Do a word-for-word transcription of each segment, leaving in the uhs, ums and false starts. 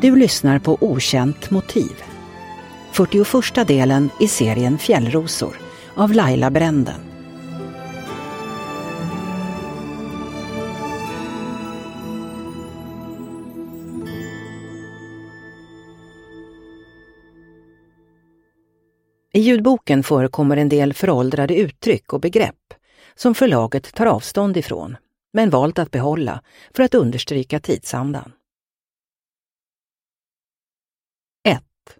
Du lyssnar på Okänt motiv. fyrtioförsta delen i serien Fjällrosor av Laila Bränden. I ljudboken förekommer en del föråldrade uttryck och begrepp som förlaget tar avstånd ifrån, men valt att behålla för att understryka tidsandan. ett.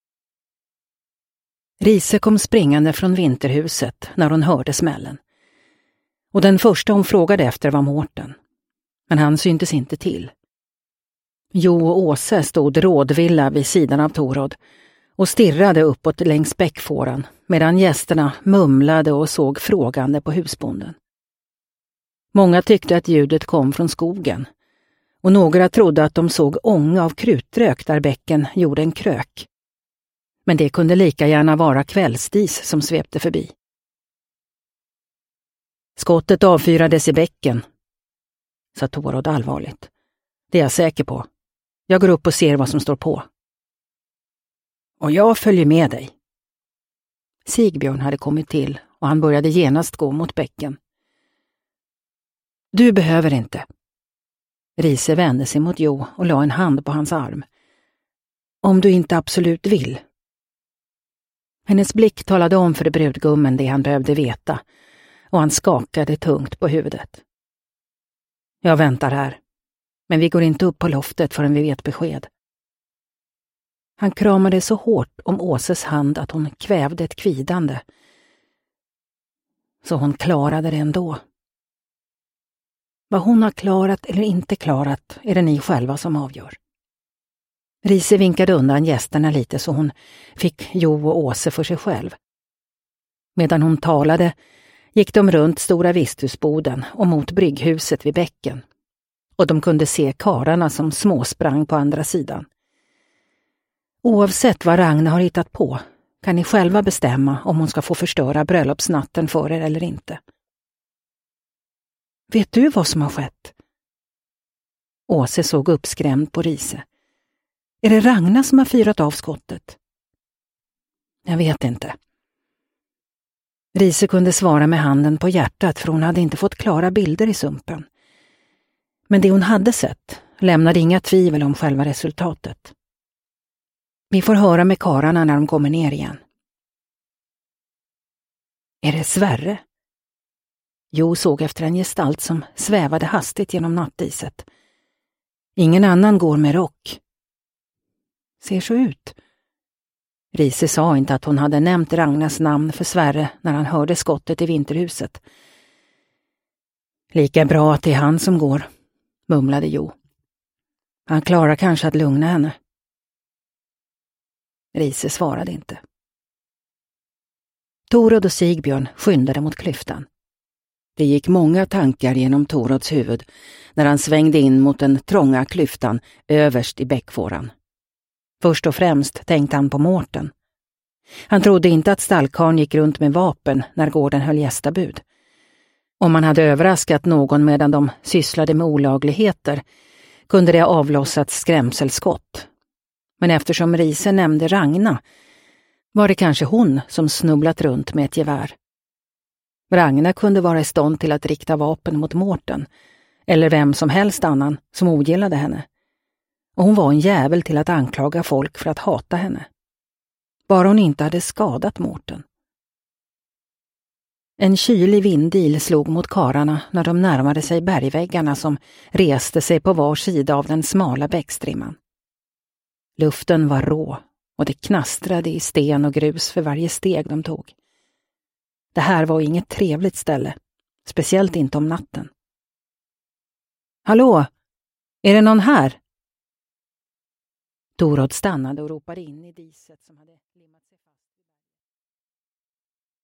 Rise kom springande från vinterhuset när hon hörde smällen. Och den första hon frågade efter var Mårten. Men han syntes inte till. Jo och Åse stod rådvilla vid sidan av Torod och stirrade uppåt längs bäckfåran medan gästerna mumlade och såg frågande på husbonden. Många tyckte att ljudet kom från skogen och några trodde att de såg ånga av krutrök där bäcken gjorde en krök. Men det kunde lika gärna vara kvällsdis som svepte förbi. Skottet avfyrades i bäcken, sa Torod allvarligt. Det är jag säker på. Jag går upp och ser vad som står på. Och jag följer med dig. Sigbjörn hade kommit till och han började genast gå mot bäcken. Du behöver inte. Rise vände sig mot Jo och la en hand på hans arm. Om du inte absolut vill. Hennes blick talade om för brudgummen det han behövde veta och han skakade tungt på huvudet. Jag väntar här, men vi går inte upp på loftet förrän vi vet besked. Han kramade så hårt om Åses hand att hon kvävde ett kvidande. Så hon klarade det ändå. Vad hon har klarat eller inte klarat är det ni själva som avgör. Rise vinkade undan gästerna lite så hon fick Jo och Åse för sig själv. Medan hon talade gick de runt stora visthusboden och mot brygghuset vid bäcken. Och de kunde se kararna som småsprang på andra sidan. Oavsett vad Ragna har hittat på kan ni själva bestämma om hon ska få förstöra bröllopsnatten för er eller inte. Vet du vad som har skett? Åse såg uppskrämd på Rise. Är det Ragna som har fyrat av skottet? Jag vet inte. Rise kunde svara med handen på hjärtat för hon hade inte fått klara bilder i sumpen. Men det hon hade sett lämnade inga tvivel om själva resultatet. Vi får höra med kararna när de kommer ner igen. Är det Sverre? Jo såg efter en gestalt som svävade hastigt genom nattiset. Ingen annan går med rock. Ser så ut. Rise sa inte att hon hade nämnt Ragnas namn för Sverre när han hörde skottet i vinterhuset. Lika bra att det är han som går, mumlade Jo. Han klarar kanske att lugna henne. Rise svarade inte. Torod och Sigbjörn skyndade mot klyftan. Det gick många tankar genom Torods huvud när han svängde in mot den trånga klyftan överst i bäckfåran. Först och främst tänkte han på Mårten. Han trodde inte att stallkarn gick runt med vapen när gården höll gästabud. Om man hade överraskat någon medan de sysslade med olagligheter kunde det ha avlossats skrämselskott. Men eftersom Rise nämnde Ragna var det kanske hon som snubblat runt med ett gevär. Ragna kunde vara i stånd till att rikta vapen mot Mårten eller vem som helst annan som ogillade henne. Och hon var en jävel till att anklaga folk för att hata henne. Bara hon inte hade skadat Mårten. En kylig vindil slog mot kararna när de närmade sig bergväggarna som reste sig på var sida av den smala bäckstrimman. Luften var rå och det knastrade i sten och grus för varje steg de tog. Det här var inget trevligt ställe, speciellt inte om natten. Hallå, är det någon här? Torod stannade och ropade in i diset som hade limmat sig fast.